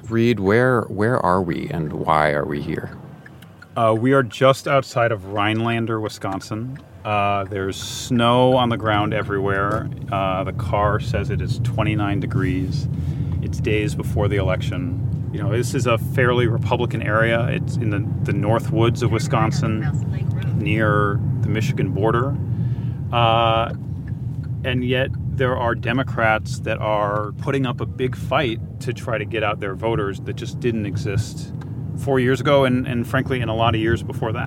Reed, where are we and why are we here? We are just outside of Rhinelander, Wisconsin. There's snow on the ground everywhere. The car says it is 29 degrees. It's days before the election. You know, this is a fairly Republican area. It's in the north woods of Wisconsin, near the Michigan border. And yet there are Democrats that are putting up a big fight to try to get out their voters that just didn't exist 4 years ago and frankly, in a lot of years before that.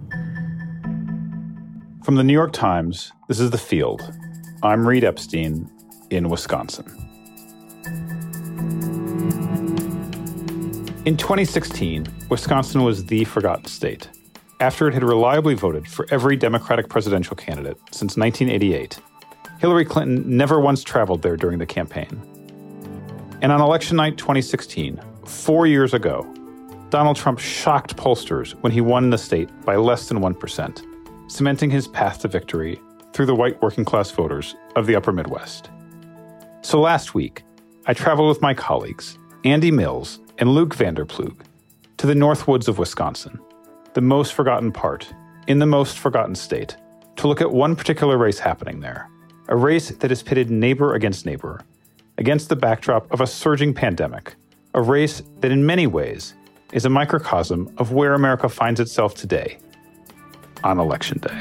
From the New York Times, this is The Field. I'm Reed Epstein in Wisconsin. In 2016, Wisconsin was the forgotten state. After it had reliably voted for every Democratic presidential candidate since 1988, Hillary Clinton never once traveled there during the campaign. And on election night 2016, 4 years ago, Donald Trump shocked pollsters when he won the state by less than 1%, cementing his path to victory through the white working-class voters of the upper Midwest. So last week, I traveled with my colleagues, Andy Mills and Luke Vanderploeg, to the north woods of Wisconsin, the most forgotten part, in the most forgotten state, to look at one particular race happening there, a race that has pitted neighbor against neighbor, against the backdrop of a surging pandemic, a race that in many ways is a microcosm of where America finds itself today, on Election Day.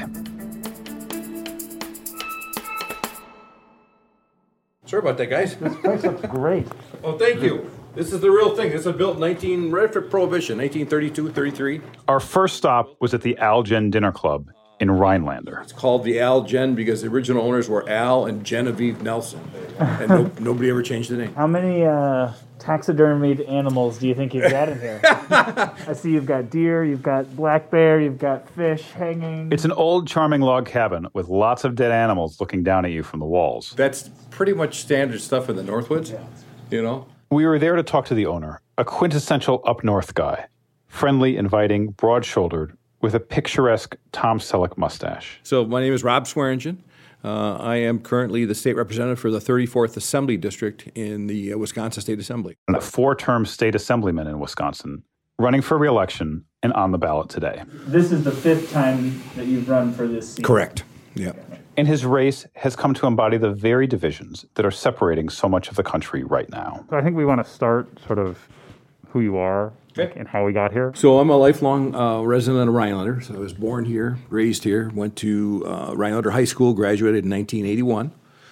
Sorry about that, guys. This place looks great. Oh, thank you. This is the real thing. This was built right after Prohibition, 1932, 33. Our first stop was at the Al Jen Dinner Club in Rhinelander. It's called the Al Jen because the original owners were Al and Genevieve Nelson. And nobody ever changed the name. How many taxidermied animals do you think you've got in here? I see you've got deer, you've got black bear, you've got fish hanging. It's an old, charming log cabin with lots of dead animals looking down at you from the walls. That's pretty much standard stuff in the Northwoods, you know? We were there to talk to the owner, a quintessential up-north guy, friendly, inviting, broad-shouldered, with a picturesque Tom Selleck mustache. So my name is Rob Swearingen. I am currently the state representative for the 34th Assembly District in the Wisconsin State Assembly. And a four-term state assemblyman in Wisconsin, running for re-election and on the ballot today. This is the fifth time that you've run for this seat. Correct. Yeah. And his race has come to embody the very divisions that are separating so much of the country right now. So I think we want to start sort of who you are and how we got here. So I'm a lifelong resident of Rhinelander. So I was born here, raised here, went to Rhinelander High School, graduated in 1981.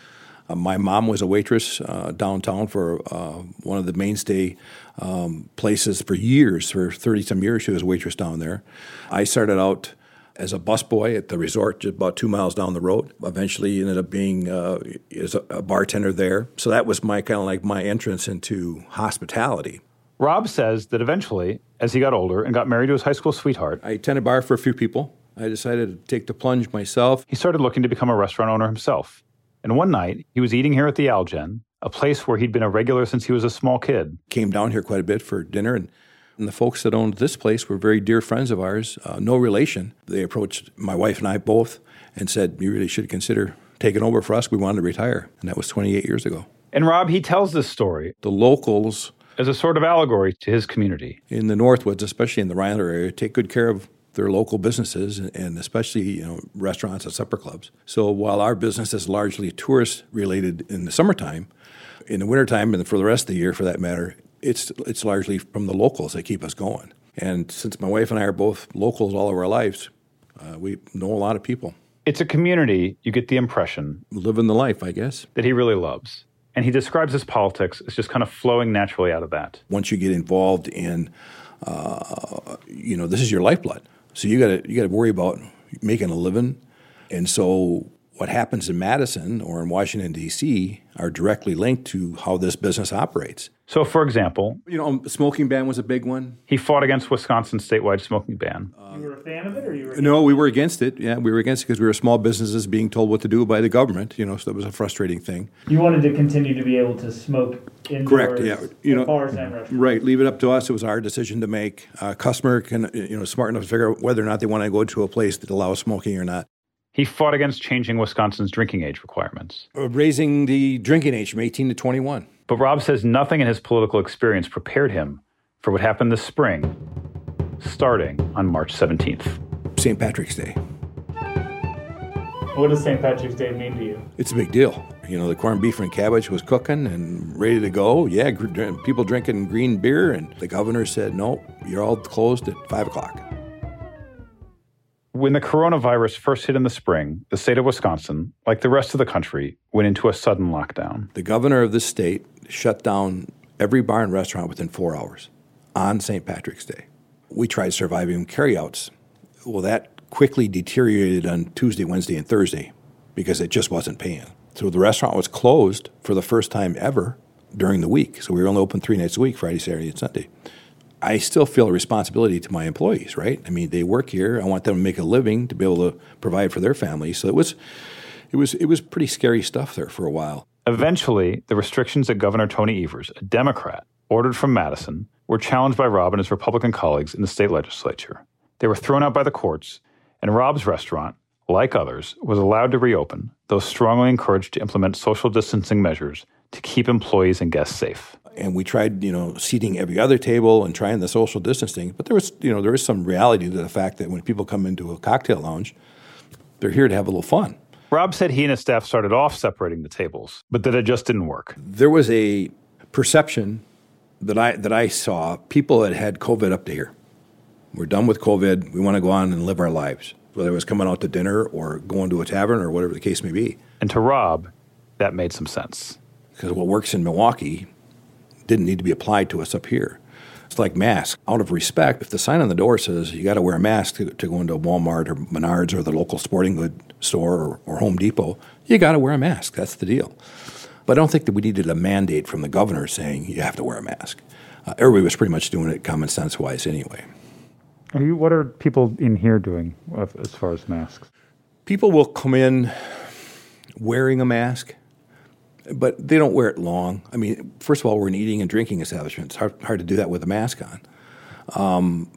My mom was a waitress downtown for one of the mainstay places for years. For 30-some years, she was a waitress down there. I started out as a busboy at the resort just about 2 miles down the road. Eventually ended up being as a bartender there. So that was my kind of like my entrance into hospitality. Rob says that eventually, as he got older and got married to his high school sweetheart, I tended bar for a few people. I decided to take the plunge myself. He started looking to become a restaurant owner himself. And one night, he was eating here at the Al Jen, a place where he'd been a regular since he was a small kid. Came down here quite a bit for dinner, and the folks that owned this place were very dear friends of ours, no relation. They approached my wife and I both and said, you really should consider taking over for us. We wanted to retire, and that was 28 years ago. And Rob, he tells this story. The locals, as a sort of allegory to his community. In the Northwoods, especially in the Rhinelander area, take good care of their local businesses and especially restaurants and supper clubs. So while our business is largely tourist related in the summertime, in the wintertime and for the rest of the year for that matter, it's largely from the locals that keep us going. And since my wife and I are both locals all of our lives, we know a lot of people. It's a community, you get the impression, living the life, I guess, that he really loves. And he describes his politics as just kind of flowing naturally out of that. Once you get involved in, this is your lifeblood. So you got to worry about making a living. And so what happens in Madison or in Washington, D.C. are directly linked to how this business operates. So, for example, smoking ban was a big one. He fought against Wisconsin's statewide smoking ban. You were a fan of it, or you were? No, we were against it. Yeah, we were against it because we were small businesses being told what to do by the government. So that was a frustrating thing. You wanted to continue to be able to smoke indoors. Correct. Yeah. Bars and restaurants. Right. Leave it up to us. It was our decision to make. A customer can, smart enough to figure out whether or not they want to go to a place that allows smoking or not. He fought against changing Wisconsin's drinking age requirements. Raising the drinking age from 18 to 21. But Rob says nothing in his political experience prepared him for what happened this spring, starting on March 17th. St. Patrick's Day. What does St. Patrick's Day mean to you? It's a big deal. You know, the corned beef and cabbage was cooking and ready to go. Yeah, people drinking green beer, and the governor said, no, you're all closed at 5 o'clock. When the coronavirus first hit in the spring, the state of Wisconsin, like the rest of the country, went into a sudden lockdown. The governor of this state shut down every bar and restaurant within 4 hours on St. Patrick's Day. We tried surviving carryouts. Well, that quickly deteriorated on Tuesday, Wednesday, and Thursday because it just wasn't paying. So the restaurant was closed for the first time ever during the week. So we were only open 3 nights a week, Friday, Saturday, and Sunday. I still feel a responsibility to my employees, right? I mean, they work here. I want them to make a living to be able to provide for their families. So it was pretty scary stuff there for a while. Eventually, the restrictions that Governor Tony Evers, a Democrat, ordered from Madison were challenged by Rob and his Republican colleagues in the state legislature. They were thrown out by the courts, and Rob's restaurant, like others, was allowed to reopen, though strongly encouraged to implement social distancing measures to keep employees and guests safe. And we tried, seating every other table and trying the social distancing. But there is some reality to the fact that when people come into a cocktail lounge, they're here to have a little fun. Rob said he and his staff started off separating the tables, but that it just didn't work. There was a perception that I saw people that had COVID up to here. We're done with COVID. We want to go on and live our lives, whether it was coming out to dinner or going to a tavern or whatever the case may be. And to Rob, that made some sense. Because what works in Milwaukee didn't need to be applied to us up here. It's like masks. Out of respect, if the sign on the door says you got to wear a mask to go into Walmart or Menards or the local sporting good store or Home Depot, you got to wear a mask. That's the deal. But I don't think that we needed a mandate from the governor saying you have to wear a mask. Everybody was pretty much doing it common sense-wise anyway. What are people in here doing as far as masks? People will come in wearing a mask, but they don't wear it long. I mean, first of all, we're an eating and drinking establishment. It's hard to do that with a mask on.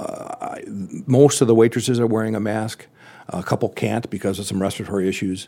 Most of the waitresses are wearing a mask. A couple can't because of some respiratory issues.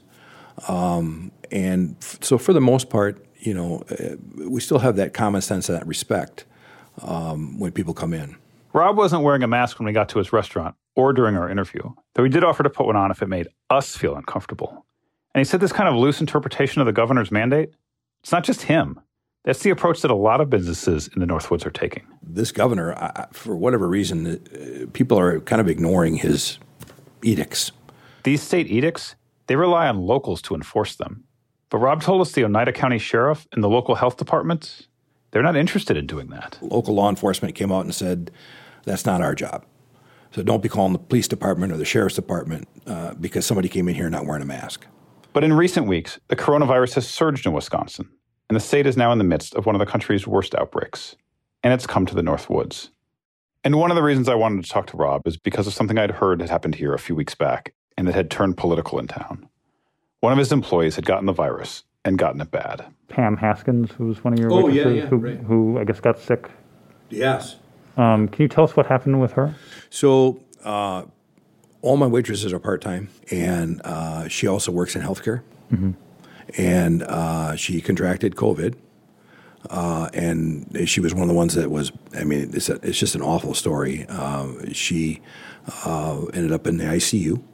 So for the most part, we still have that common sense and that respect when people come in. Rob wasn't wearing a mask when we got to his restaurant or during our interview, though he did offer to put one on if it made us feel uncomfortable. And he said this kind of loose interpretation of the governor's mandate, it's not just him. That's the approach that a lot of businesses in the Northwoods are taking. This governor, for whatever reason, people are kind of ignoring his edicts. These state edicts, they rely on locals to enforce them. But Rob told us the Oneida County Sheriff and the local health departments, they're not interested in doing that. Local law enforcement came out and said, that's not our job. So don't be calling the police department or the sheriff's department because somebody came in here not wearing a mask. But in recent weeks, the coronavirus has surged in Wisconsin, and the state is now in the midst of one of the country's worst outbreaks. And it's come to the Northwoods. And one of the reasons I wanted to talk to Rob is because of something I'd heard had happened here a few weeks back and that had turned political in town. One of his employees had gotten the virus and gotten it bad. Pam Haskins, who was one of your waitresses, who I guess got sick. Yes. Can you tell us what happened with her? So all my waitresses are part-time, and she also works in healthcare. Mm-hmm. And she contracted COVID, and she was one of the ones that was, it's just an awful story. She ended up in the ICU,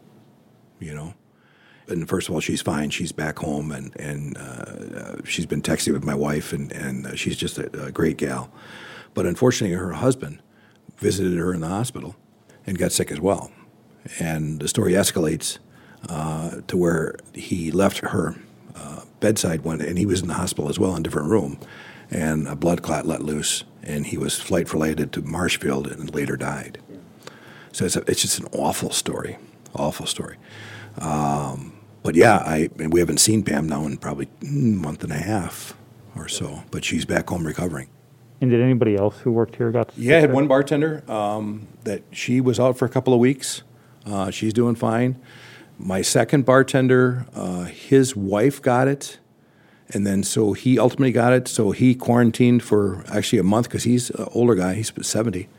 And first of all, she's fine. She's back home, and she's been texting with my wife, and she's just a great gal. But unfortunately, her husband visited her in the hospital and got sick as well. And the story escalates to where he left her bedside and he was in the hospital as well in a different room, and a blood clot let loose, and he was flight related to Marshfield and later died. So it's just an awful story. But yeah, we haven't seen Pam now in probably a month and a half or so, but she's back home recovering. And did anybody else who worked here got sick? Yeah, I had one bartender that she was out for a couple of weeks. She's doing fine. My second bartender, his wife got it, and then so he ultimately got it. So he quarantined for actually a month because he's an older guy. He's 77.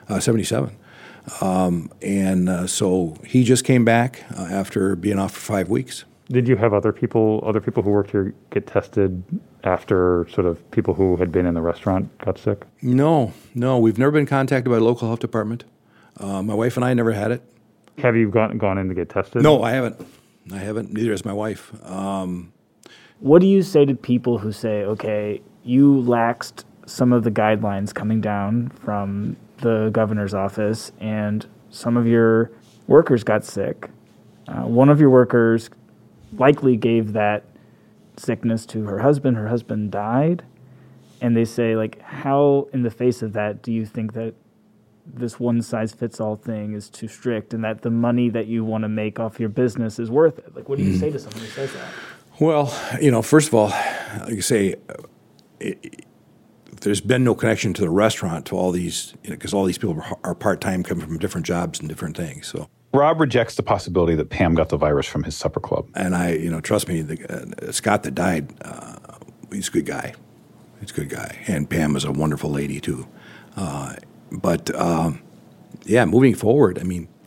So he just came back after being off for 5 weeks. Did you have other people who worked here get tested after sort of people who had been in the restaurant got sick? No, we've never been contacted by the local health department. My wife and I never had it. Have you gone in to get tested? No, I haven't. Neither has my wife. What do you say to people who say, okay, you laxed some of the guidelines coming down from the governor's office and some of your workers got sick? One of your workers likely gave that sickness to her husband. Her husband died. And they say, like, how in the face of that do you think that this one-size-fits-all thing is too strict and that the money that you want to make off your business is worth it? Like, what do you say to someone who says that? Well, first of all, like you say, there's been no connection to the restaurant to all these, because all these people are part-time, coming from different jobs and different things. So Rob rejects the possibility that Pam got the virus from his supper club. And trust me, Scott that died, he's a good guy. He's a good guy. And Pam is a wonderful lady, too. But moving forward,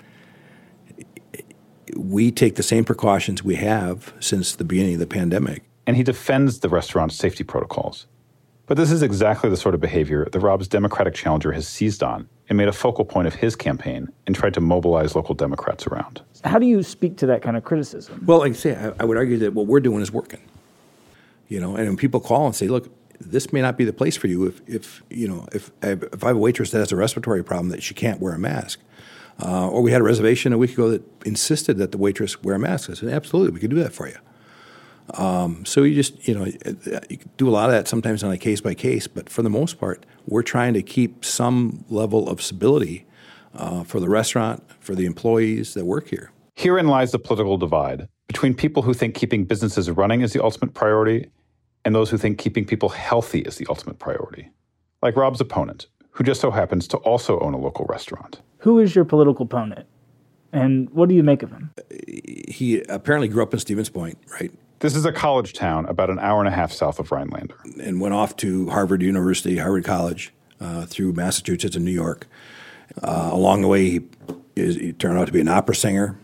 we take the same precautions we have since the beginning of the pandemic. And he defends the restaurant's safety protocols. But this is exactly the sort of behavior that Rob's Democratic challenger has seized on and made a focal point of his campaign and tried to mobilize local Democrats around. How do you speak to that kind of criticism? Well, like I say, I would argue that what we're doing is working. And when people call and say, look, this may not be the place for you if I have a waitress that has a respiratory problem that she can't wear a mask. Or we had a reservation a week ago that insisted that the waitress wear a mask. I said, absolutely, we could do that for you. So you just, you do a lot of that sometimes on a case by case, but for the most part, we're trying to keep some level of stability for the restaurant, for the employees that work here. Herein lies the political divide between people who think keeping businesses running is the ultimate priority and those who think keeping people healthy is the ultimate priority. Like Rob's opponent, who just so happens to also own a local rhinelander. Who is your political opponent, and what do you make of him? He apparently grew up in Stevens Point, right? This is a college town about an hour and a half south of Rhinelander. And went off to Harvard College, through Massachusetts and New York. Along the way, he turned out to be an opera singer.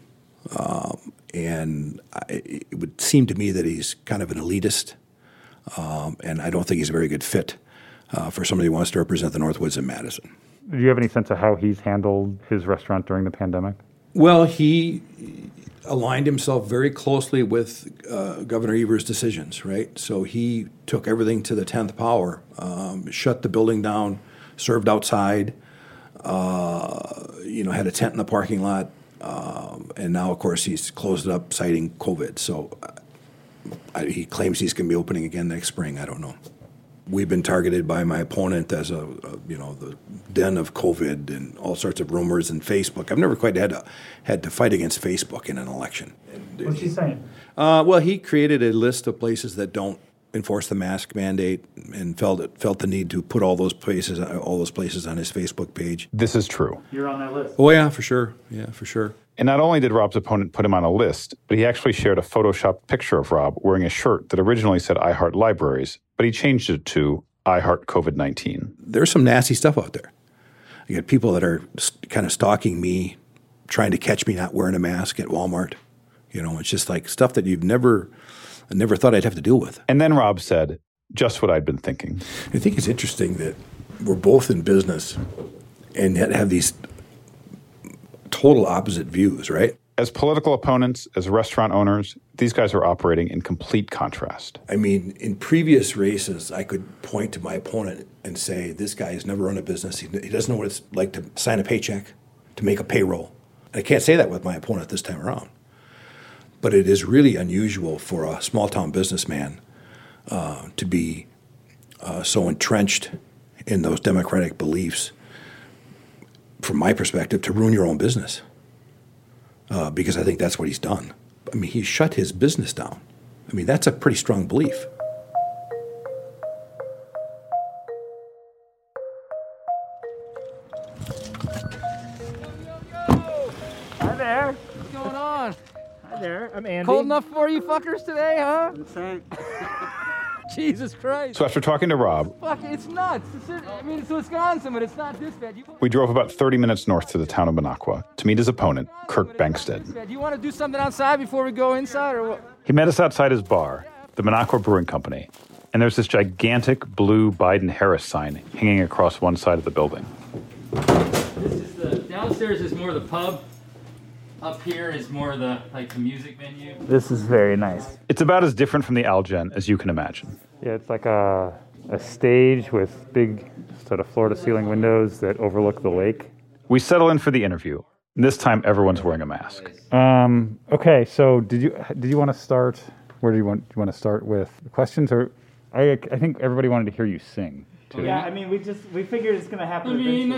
And it would seem to me that he's kind of an elitist. And I don't think he's a very good fit for somebody who wants to represent the Northwoods and Madison. Do you have any sense of how he's handled his restaurant during the pandemic? Well, he aligned himself very closely with Governor Evers' decisions, right? So he took everything to the 10th power, shut the building down, served outside, had a tent in the parking lot, and now, of course, he's closed it up citing COVID. So he claims he's going to be opening again next spring. I don't know. We've been targeted by my opponent as the den of COVID and all sorts of rumors and Facebook. I've never quite had to fight against Facebook in an election. What's he saying? Well, he created a list of places that don't enforce the mask mandate and felt the need to put all those places on his Facebook page. This is true. You're on that list. Oh yeah, for sure. Yeah, for sure. And not only did Rob's opponent put him on a list, but he actually shared a photoshopped picture of Rob wearing a shirt that originally said I Heart Libraries, but he changed it to I Heart COVID-19. There's some nasty stuff out there. You got people that are kind of stalking me, trying to catch me not wearing a mask at Walmart. It's just like stuff that I never thought I'd have to deal with. And then Rob said, just what I'd been thinking. I think it's interesting that we're both in business and yet have these total opposite views, right? As political opponents, as restaurant owners, these guys are operating in complete contrast. In previous races, I could point to my opponent and say, this guy has never run a business. He doesn't know what it's like to sign a paycheck, to make a payroll. And I can't say that with my opponent this time around. But it is really unusual for a small-town businessman to be so entrenched in those democratic beliefs, from my perspective, to ruin your own business. Because I think that's what he's done. He shut his business down. That's a pretty strong belief. Hi there. What's going on? Hi there. I'm Andy. Cold enough for you fuckers today, huh? Jesus Christ. So after talking to Rob, Fuck, it's nuts. It's Wisconsin, but it's not this bad. we drove about 30 minutes north to the town of Minocqua to meet his opponent, Kirk Bangstead. Do you want to do something outside before we go inside, or what? He met us outside his bar, the Minocqua Brewing Company, and there's this gigantic blue Biden-Harris sign hanging across one side of the building. This is the downstairs is more the pub. Up here is more the the music venue. This is very nice. It's about as different from the Algen as you can imagine. Yeah, it's like a stage with big sort of floor-to-ceiling windows that overlook the lake. We settle in for the interview. This time, everyone's wearing a mask. Okay, so did you want to start? Where do you want to start with questions? Or I think everybody wanted to hear you sing too. Yeah, I mean, we figured it's gonna happen.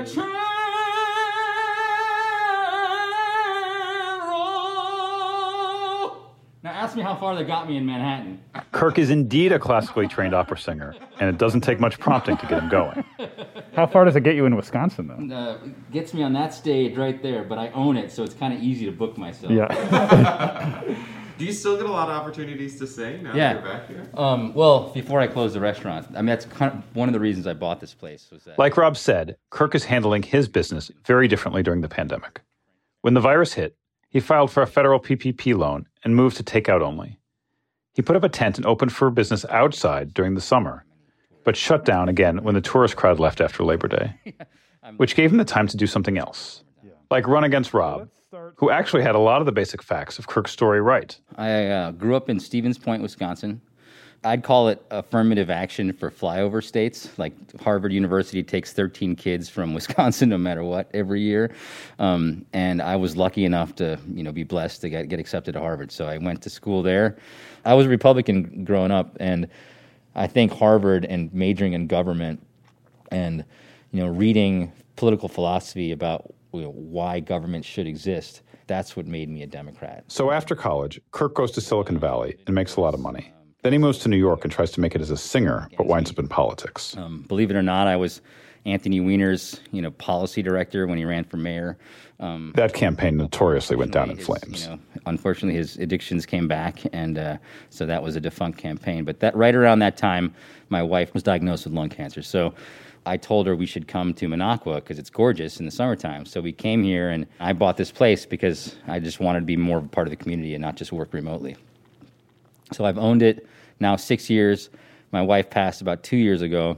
Now ask me how far they got me in Manhattan. Kirk is indeed a classically trained opera singer, and it doesn't take much prompting to get him going. How far does it get you in Wisconsin, though? Gets me on that stage right there, but I own it, so it's kind of easy to book myself. Yeah. Do you still get a lot of opportunities to sing now Yeah. that you're back here? Well, before I closed the restaurant, I mean, that's kind of one of the reasons I bought this place was that. Like Rob said, Kirk is handling his business very differently during the pandemic. When the virus hit, he filed for a federal PPP loan and moved to takeout only. He put up a tent and opened for business outside during the summer, but shut down again when the tourist crowd left after Labor Day, which gave him the time to do something else, like run against Rob, who actually had a lot of the basic facts of Kirk's story right. I grew up in Stevens Point, Wisconsin. I'd call it affirmative action for flyover states. Like Harvard University takes 13 kids from Wisconsin, no matter what, every year. And I was lucky enough to, be blessed to get accepted to Harvard. So I went to school there. I was a Republican growing up, and I think Harvard and majoring in government and, reading political philosophy about why government should exist, that's what made me a Democrat. So after college, Kirk goes to Silicon Valley and makes a lot of money. Then he moves to New York and tries to make it as a singer, but winds up in politics. Believe it or not, I was Anthony Weiner's, policy director when he ran for mayor. That campaign notoriously went down in flames. Unfortunately, his addictions came back, and so that was a defunct campaign. But right around that time, my wife was diagnosed with lung cancer. So I told her we should come to Minocqua because it's gorgeous in the summertime. So we came here, and I bought this place because I just wanted to be more of a part of the community and not just work remotely. So I've owned it now 6 years. My wife passed about 2 years ago.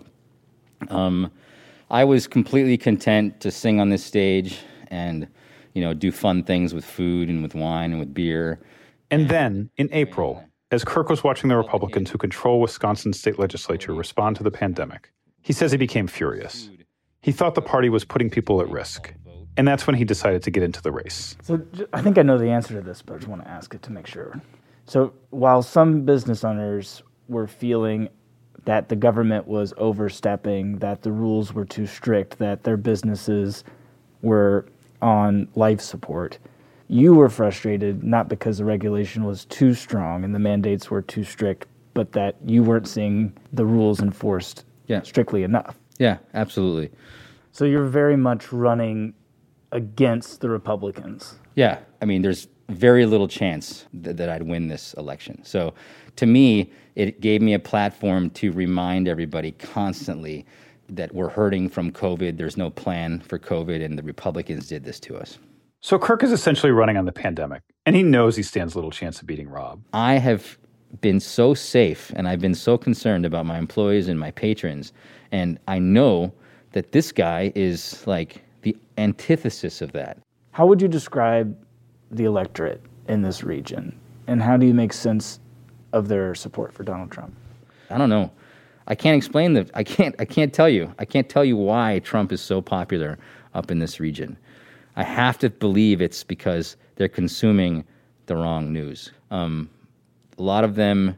I was completely content to sing on this stage and, do fun things with food and with wine and with beer. And then, in April, as Kirk was watching the Republicans who control Wisconsin's state legislature respond to the pandemic, he says he became furious. He thought the party was putting people at risk. And that's when he decided to get into the race. So I think I know the answer to this, but I just want to ask it to make sure. So while some business owners were feeling that the government was overstepping, that the rules were too strict, that their businesses were on life support, you were frustrated not because the regulation was too strong and the mandates were too strict, but that you weren't seeing the rules enforced strictly enough. Yeah, absolutely. So you're very much running against the Republicans. Yeah, I mean, there's very little chance that I'd win this election. So to me, it gave me a platform to remind everybody constantly that we're hurting from COVID. There's no plan for COVID, and the Republicans did this to us. So Kirk is essentially running on the pandemic, and he knows he stands little chance of beating Rob. I have been so safe, and I've been so concerned about my employees and my patrons, and I know that this guy is like the antithesis of that. How would you describe the electorate in this region, and how do you make sense of their support for Donald Trump? I don't know. I can't explain that. I can't tell you. I can't tell you why Trump is so popular up in this region. I have to believe it's because they're consuming the wrong news. A lot of them,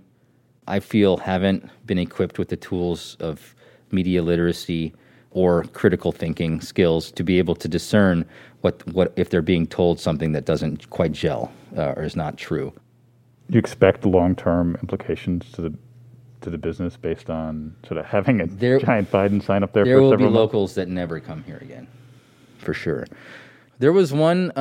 I feel, haven't been equipped with the tools of media literacy or critical thinking skills to be able to discern what if they're being told something that doesn't quite gel or is not true. Do you expect long-term implications to the business based on sort of having a giant Biden sign up there for several months? There will be locals that never come here again, for sure. There was one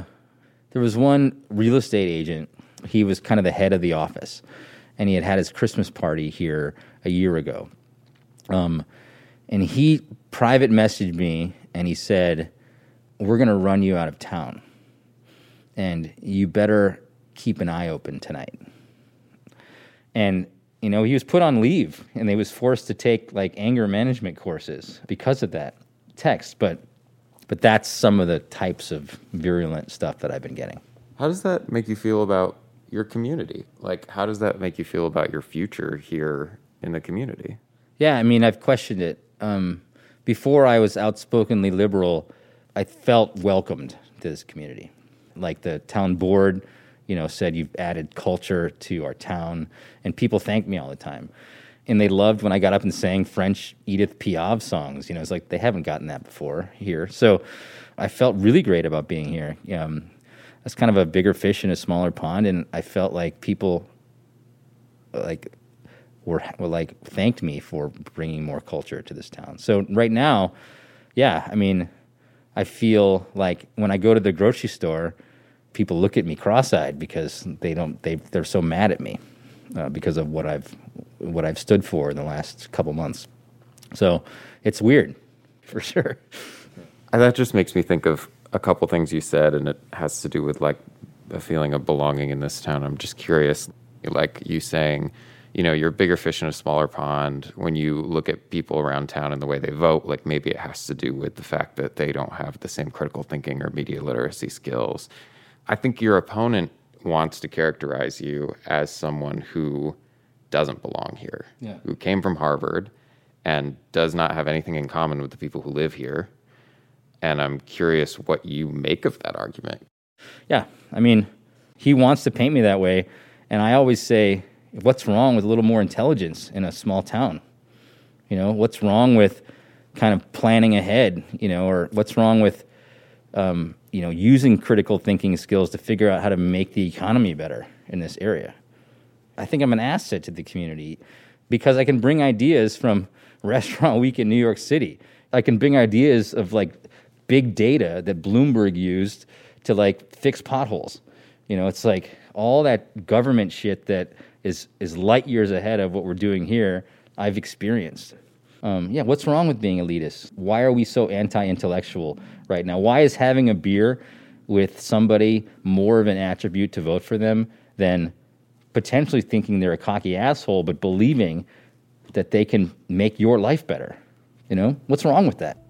real estate agent. He was kind of the head of the office, and he had his Christmas party here a year ago. And he private messaged me, and he said, "We're going to run you out of town, and you better keep an eye open tonight." And You know, he was put on leave, and he was forced to take like anger management courses because of that text. But that's some of the types of virulent stuff that I've been getting. How does that make you feel about your community? Like, how does that make you feel about your future here in the community? Yeah, I mean, I've questioned it. Before I was outspokenly liberal, I felt welcomed to this community. Like the town board, you know, said you've added culture to our town, and people thanked me all the time. And they loved when I got up and sang French Edith Piaf songs. You know, it's like they haven't gotten that before here. So I felt really great about being here. That's kind of a bigger fish in a smaller pond, and I felt like people like were like thanked me for bringing more culture to this town. So right now, yeah, I mean, I feel like when I go to the grocery store, people look at me cross-eyed because they're so mad at me because of what I've stood for in the last couple months. So it's weird, for sure. That just makes me think of a couple things you said, and it has to do with like a feeling of belonging in this town. I'm just curious, like you saying, you know, you're a bigger fish in a smaller pond. When you look at people around town and the way they vote, like maybe it has to do with the fact that they don't have the same critical thinking or media literacy skills. I think your opponent wants to characterize you as someone who doesn't belong here, who came from Harvard and does not have anything in common with the people who live here. And I'm curious what you make of that argument. Yeah, I mean, he wants to paint me that way, and I always say, what's wrong with a little more intelligence in a small town? You know, what's wrong with kind of planning ahead, you know, or what's wrong with, you know, using critical thinking skills to figure out how to make the economy better in this area? I think I'm an asset to the community because I can bring ideas from Restaurant Week in New York City. I can bring ideas of like big data that Bloomberg used to like fix potholes. You know, it's like all that government shit that is light years ahead of what we're doing here, I've experienced. What's wrong with being elitist? Why are we so anti-intellectual right now? Why is having a beer with somebody more of an attribute to vote for them than potentially thinking they're a cocky asshole, but believing that they can make your life better? You know, what's wrong with that?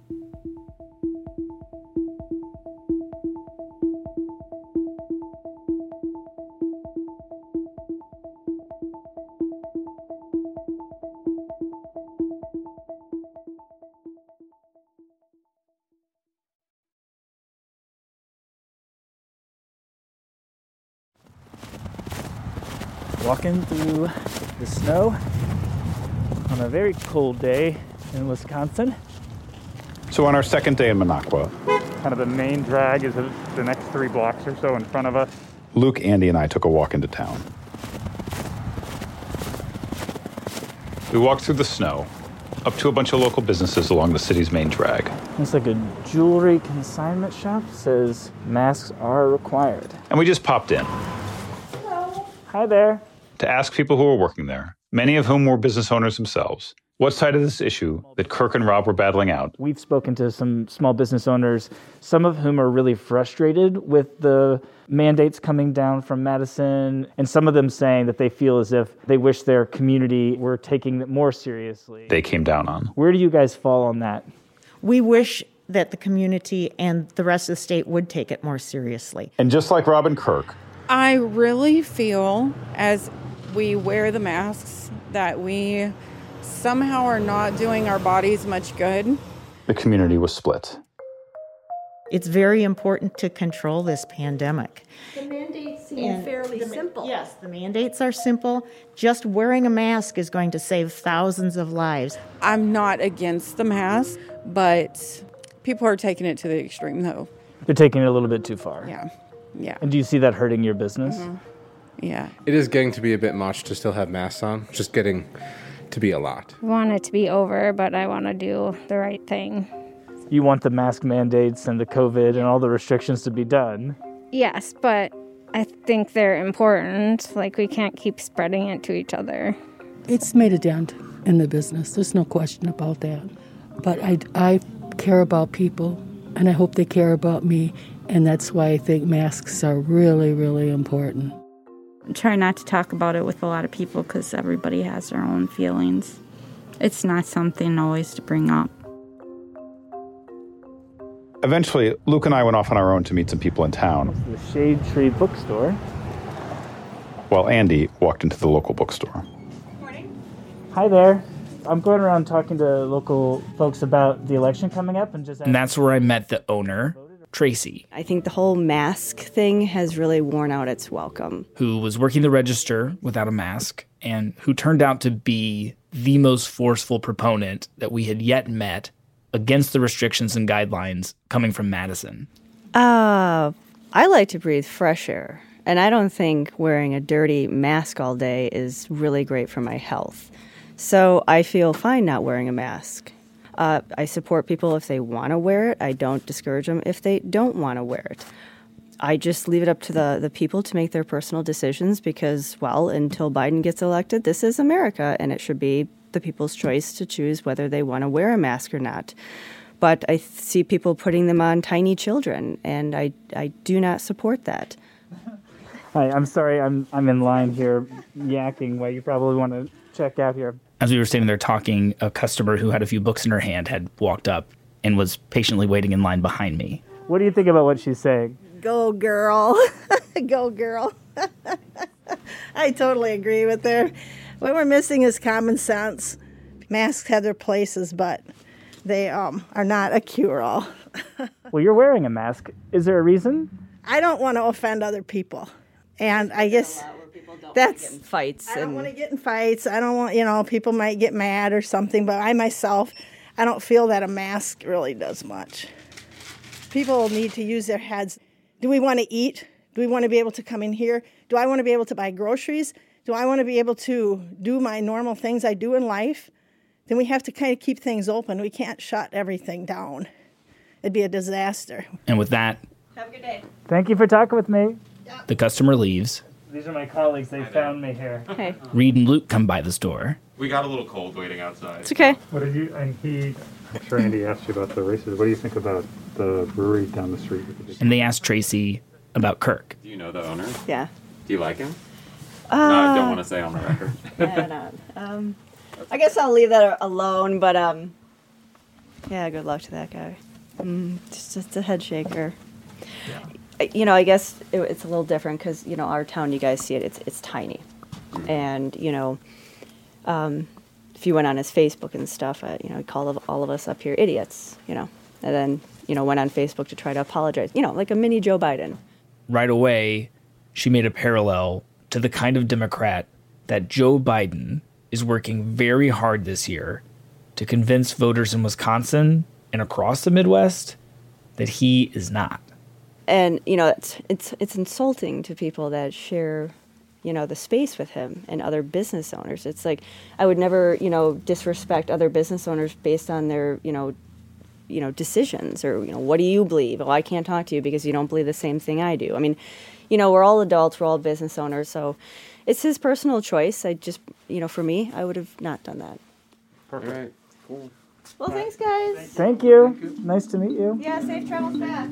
Walking through the snow on a very cold day in Wisconsin. So on our second day in Minocqua, Kind of the main drag is the next 3 blocks or so in front of us. Luke, Andy, and I took a walk into town. We walked through the snow, up to a bunch of local businesses along the city's main drag. It's like a jewelry consignment shop. It says masks are required. And we just popped in Hi there. to ask people who were working there, many of whom were business owners themselves, what side of this issue that Kirk and Rob were battling out. We've spoken to some small business owners, some of whom are really frustrated with the mandates coming down from Madison, and some of them saying that they feel as if they wish their community were taking it more seriously. They came down on. Where do you guys fall on that? We wish that the community and the rest of the state would take it more seriously. And just like Rob and Kirk, I really feel as we wear the masks that we somehow are not doing our bodies much good. the community was split. It's very important to control this pandemic. The mandates seem fairly simple. Yes, the mandates are simple. Just wearing a mask is going to save thousands of lives. I'm not against the mask, but people are taking it to the extreme, though. They're taking it a little bit too far. Yeah. And do you see that hurting your business? Mm-hmm. Yeah. It is getting to be a bit much to still have masks on. Just getting to be a lot. I want it to be over, but I want to do the right thing. You want the mask mandates and the COVID and all the restrictions to be done. Yes, but I think they're important. Like, we can't keep spreading it to each other. It's made a dent in the business. There's no question about that. But I care about people, and I hope they care about me, and that's why I think masks are really, really important. Try not to talk about it with a lot of people because everybody has their own feelings. It's not something always to bring up. Eventually, Luke and I went off on our own to meet some people in town, The Shade Tree Bookstore. while Andy walked into the local bookstore. Hi there. I'm going around talking to local folks about the election coming up and just... And that's where I met the owner, Tracy, I think the whole mask thing has really worn out its welcome. who was working the register without a mask and who turned out to be the most forceful proponent that we had yet met against the restrictions and guidelines coming from Madison. I like to breathe fresh air, and I don't think wearing a dirty mask all day is really great for my health. So I feel fine not wearing a mask. I support people if they want to wear it. I don't discourage them if they don't want to wear it. I just leave it up to the people to make their personal decisions because, well, until Biden gets elected, this is America, and it should be the people's choice to choose whether they want to wear a mask or not. But I see people putting them on tiny children, and I do not support that. Hi, I'm sorry. I'm in line here yakking while you probably want to check out here. As we were standing there talking, a customer who had a few books in her hand had walked up and was patiently waiting in line behind me. What do you think about what she's saying? Go, girl. Go, girl. I totally agree with her. What we're missing is common sense. Masks have their places, but they are not a cure-all. Well, you're wearing a mask. Is there a reason? I don't want to offend other people. And I guess that's... Fights. I don't want to get in fights. I don't want, people might get mad or something, but I myself, I don't feel that a mask really does much. People need to use their heads. Do we want to eat? Do we want to be able to come in here? Do I want to be able to buy groceries? Do I want to be able to do my normal things I do in life? Then we have to kind of keep things open. We can't shut everything down. It'd be a disaster. And with that, have a good day. Thank you for talking with me. the customer leaves. These are my colleagues. They found me here. Hey. Reed and Luke come by the store. We got a little cold waiting outside. It's okay. What did you, and I'm sure Andy asked you about the races. What do you think about the brewery down the street? And they asked Tracy about Kirk. Do you know the owner? Yeah. Do you like him? No, I don't want to say on the record. Yeah, no. I guess I'll leave that alone, but yeah, good luck to that guy. Just a head shaker. Yeah. I guess it's a little different because, our town, you guys see it, it's tiny. And, if you went on his Facebook and stuff, he called all of us up here idiots, and then, went on Facebook to try to apologize, like a mini Joe Biden. Right away, she made a parallel to the kind of Democrat that Joe Biden is working very hard this year to convince voters in Wisconsin and across the Midwest that he is not. And, it's insulting to people that share, the space with him and other business owners. It's like, I would never, disrespect other business owners based on their, decisions or, what do you believe? Oh, I can't talk to you because you don't believe the same thing I do. I mean, we're all adults, we're all business owners, so it's his personal choice. I just, for me, I would have not done that. Perfect. All right, cool. Well, thanks, guys. Thank you. Nice to meet you. Yeah, safe travels back.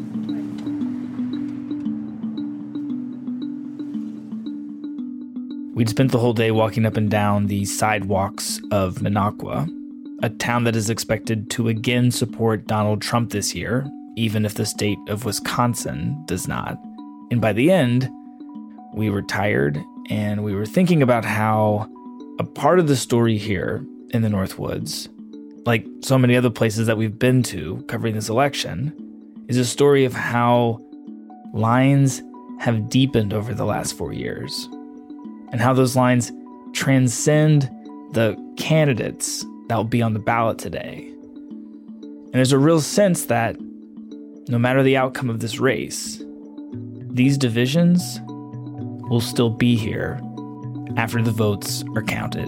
We'd spent the whole day walking up and down the sidewalks of Minocqua, a town that is expected to again support Donald Trump this year, even if the state of Wisconsin does not. And by the end, we were tired and we were thinking about how a part of the story here in the Northwoods, like so many other places that we've been to covering this election, is a story of how lines have deepened over the last 4 years and how those lines transcend the candidates that will be on the ballot today. And there's a real sense that no matter the outcome of this race, these divisions will still be here after the votes are counted.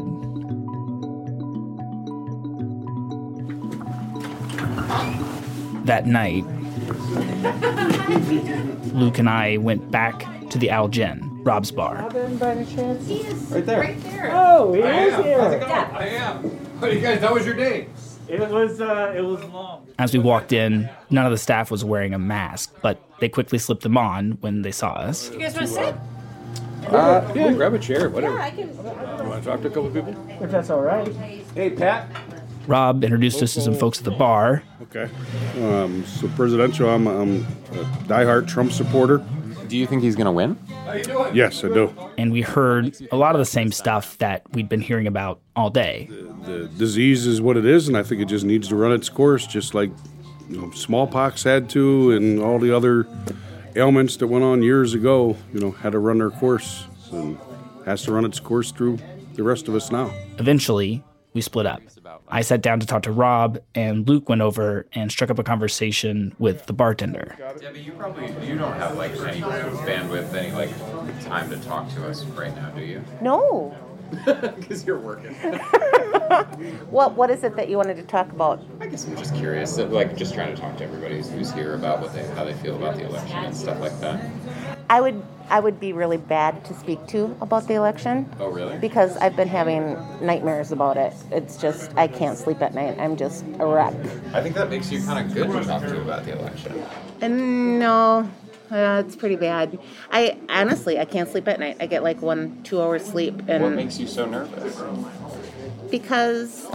That night, Luke and I went back to the Al Jen, Rob's bar. Robin, by any chance? He is right there. Right there. Oh, he is here. How's it going? I am. What, you guys, that was your day? It was long. As we walked in, none of the staff was wearing a mask, but they quickly slipped them on when they saw us. You guys want to sit? Yeah, grab a chair, whatever. You want to talk to a couple of people? If that's all right. Hey, Pat. Rob introduced us to some folks at the bar. Okay. So presidential, I'm a diehard Trump supporter. Do you think he's going to win? Yes, I do. And we heard a lot of the same stuff that we'd been hearing about all day. The disease is what it is, and I think it just needs to run its course, just like smallpox had to, and all the other ailments that went on years ago, had to run their course, and has to run its course through the rest of us now. Eventually, we split up. I sat down to talk to Rob, and Luke went over and struck up a conversation with the bartender. Debbie, you don't have any bandwidth, any time to talk to us right now, do you? No. Because you're working. What is it that you wanted to talk about? I guess I'm just curious, just trying to talk to everybody who's here about how they feel about the election and stuff like that. I would be really bad to speak to about the election. Oh, really? Because I've been having nightmares about it. It's just, I can't sleep at night. I'm just a wreck. I think that makes you kind of good to talk to about the election. No, it's pretty bad. I can't sleep at night. I get 1-2 hours sleep. And what makes you so nervous? Because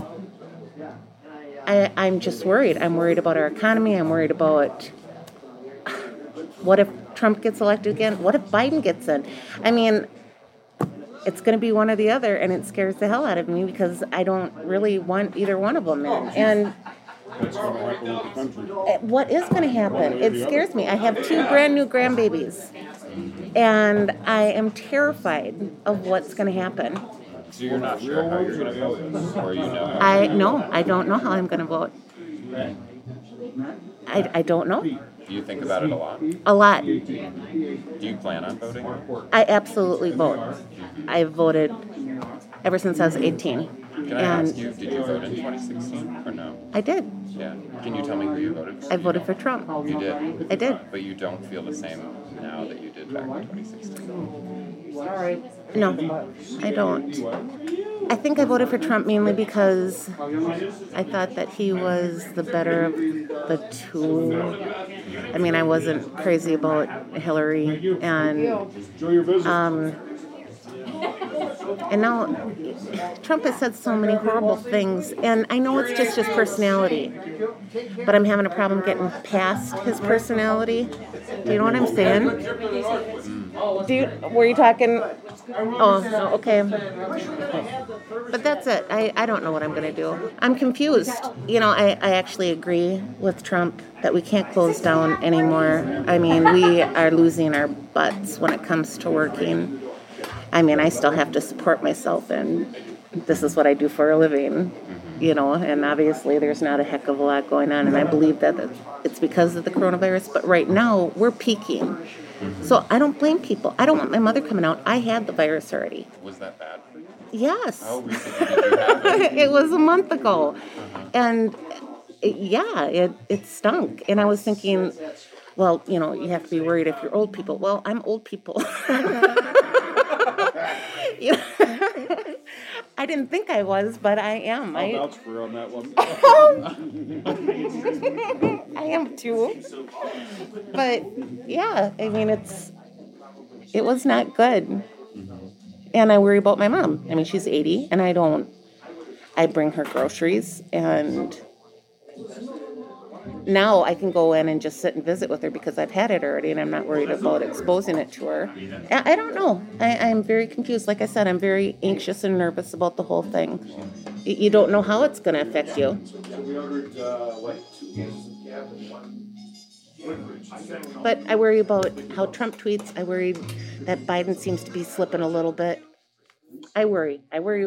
I'm just worried. I'm worried about our economy. I'm worried about what if Trump gets elected again? What if Biden gets in? I mean, it's going to be one or the other, and it scares the hell out of me because I don't really want either one of them in. And what is going to happen? It scares me. I have 2 brand new grandbabies, and I am terrified of what's going to happen. So you're not sure how you're going to vote, or you know? I don't know how I'm going to vote. I don't know. Do you think about it a lot? A lot. Do you plan on voting? I absolutely vote. I've voted ever since I was 18. Can I ask you, did you vote in 2016 or no? I did. Yeah. Can you tell me who you voted for? I voted for Trump. You did? I did. But you don't feel the same now that you did back in 2016? No, I don't. I think I voted for Trump mainly because I thought that he was the better of the two. I mean, I wasn't crazy about Hillary, and now Trump has said so many horrible things, and I know it's just his personality, but I'm having a problem getting past his personality. Do you know what I'm saying? Were you talking? Oh, okay. But that's it. I don't know what I'm going to do. I'm confused. I actually agree with Trump that we can't close down anymore. I mean, we are losing our butts when it comes to working. I mean, I still have to support myself, and this is what I do for a living, and obviously there's not a heck of a lot going on, and I believe that it's because of the coronavirus, but right now we're peaking. So I don't blame people. I don't want my mother coming out. I had the virus already. Was that bad for you? Yes. How recently did you have it? It was a month ago. And it stunk. And I was thinking, well, you have to be worried if you're old people. Well, I'm old people. I didn't think I was, but I am. I'll vouch for her on that one. I am too. But yeah, I mean, it was not good. And I worry about my mom. I mean, she's 80, and I bring her groceries, and now I can go in and just sit and visit with her because I've had it already, and I'm not worried about exposing it to her. I don't know. I'm very confused. Like I said, I'm very anxious and nervous about the whole thing. You don't know how it's going to affect you. But I worry about how Trump tweets. I worry that Biden seems to be slipping a little bit. I worry. I worry.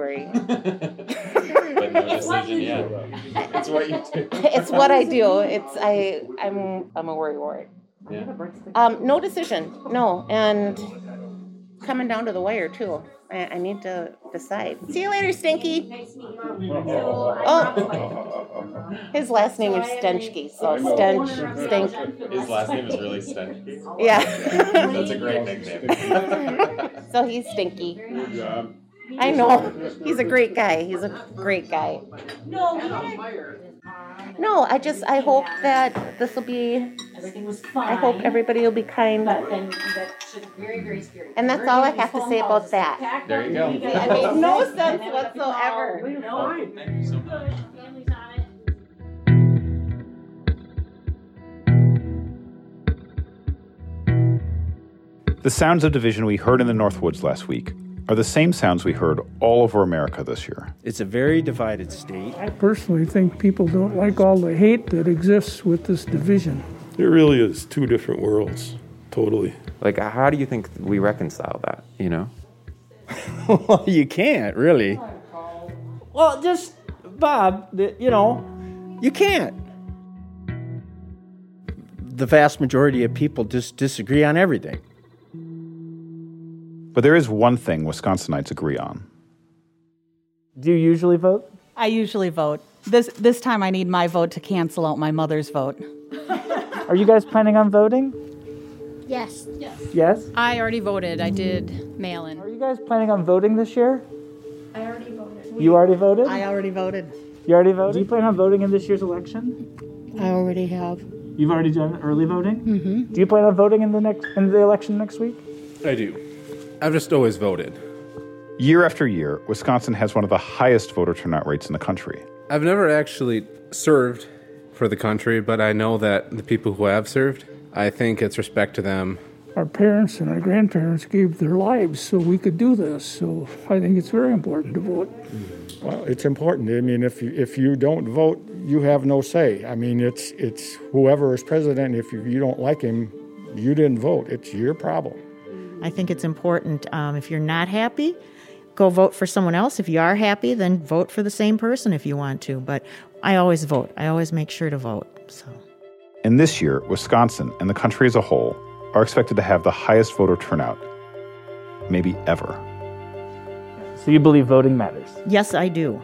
But no decision yet. It's what you do. It's what I do. I'm a worry. Yeah. No decision. No. And coming down to the wire too. I need to decide. See you later, Stinky. Oh, his last name is Stenchky, so Stink. His last name is really Stenchky. Yeah. That's a great nickname. So he's Stinky. I know. He's a great guy. He's a great guy. No, I hope that this will be, I hope everybody will be kind. And that's all I have to say about that. There you go. It made no sense whatsoever. The sounds of division we heard in the Northwoods last week are the same sounds we heard all over America this year. It's a very divided state. I personally think people don't like all the hate that exists with this division. It really is two different worlds, totally. Like, how do you think we reconcile that, you know? Well, you can't, really. Well, just, Bob, you can't. The vast majority of people just disagree on everything. But there is one thing Wisconsinites agree on. Do you usually vote? I usually vote. This time I need my vote to cancel out my mother's vote. Are you guys planning on voting? Yes. Yes? I already voted. I did mail-in. Are you guys planning on voting this year? I already voted. You already voted? I already voted. You already voted? Do you plan on voting in this year's election? I already have. You've already done early voting? Mm-hmm. Do you plan on voting in the election next week? I do. I've just always voted. Year after year, Wisconsin has one of the highest voter turnout rates in the country. I've never actually served for the country, but I know that the people who have served, I think it's respect to them. Our parents and our grandparents gave their lives so we could do this. So I think it's very important to vote. Well, it's important. I mean, if you don't vote, you have no say. I mean, it's whoever is president. If you don't like him, you didn't vote. It's your problem. I think it's important. If you're not happy, go vote for someone else. If you are happy, then vote for the same person if you want to. But I always vote. I always make sure to vote. So. And this year, Wisconsin and the country as a whole are expected to have the highest voter turnout, maybe ever. So you believe voting matters? Yes, I do.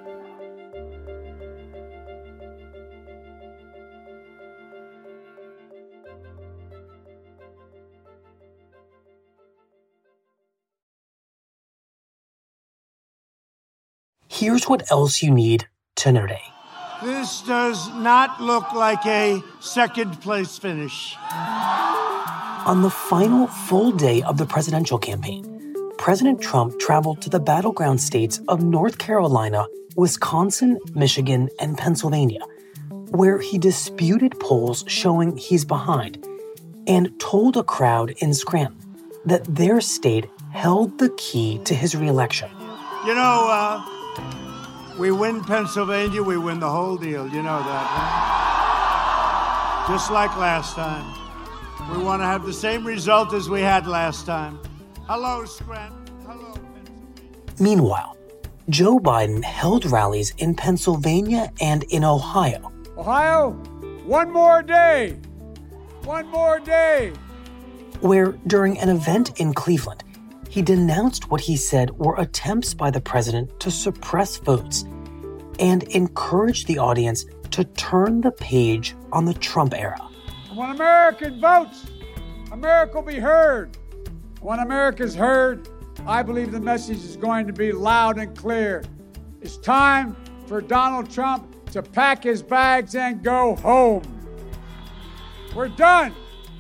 Here's what else you need to know today. This does not look like a second-place finish. On the final full day of the presidential campaign, President Trump traveled to the battleground states of North Carolina, Wisconsin, Michigan, and Pennsylvania, where he disputed polls showing he's behind and told a crowd in Scranton that their state held the key to his reelection. You know, we win Pennsylvania, we win the whole deal. You know that, right? Just like last time. We want to have the same result as we had last time. Hello, Scranton. Hello, Pennsylvania. Meanwhile, Joe Biden held rallies in Pennsylvania and in Ohio. Ohio, one more day. One more day. Where, during an event in Cleveland, he denounced what he said were attempts by the president to suppress votes and encouraged the audience to turn the page on the Trump era. When America votes, America will be heard. When America's heard, I believe the message is going to be loud and clear. It's time for Donald Trump to pack his bags and go home. We're done.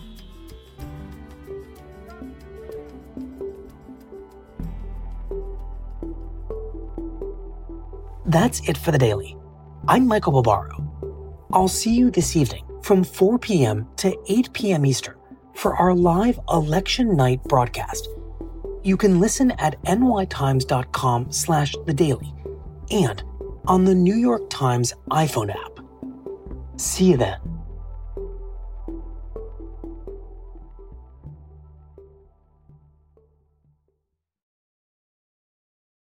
That's it for the Daily. I'm Michael Barbaro. I'll see you this evening from 4 p.m. to 8 p.m. Eastern for our live election night broadcast. You can listen at nytimes.com/thedaily and on the New York Times iPhone app. See you then.